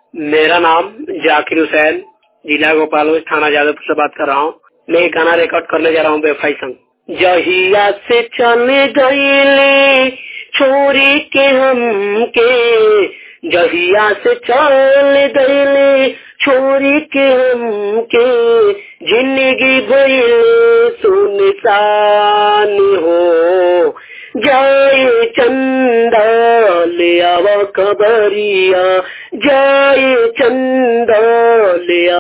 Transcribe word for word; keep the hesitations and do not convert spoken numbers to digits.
मेरा नाम जाकिर हुसैन, जिला गोपालगंज, थाना जादवपुर से बात कर रहा हूँ। मैं एक गाना रिकॉर्ड करने जा रहा हूँ बेवफाई संग। जहिया से चले गईले छोरी के हमके, जहिया से चले गईले छोरी के हमके, जिंदगी भइले सुनसान हो। जाए चंदा ले आवा खबरिया, जाए चंदा ले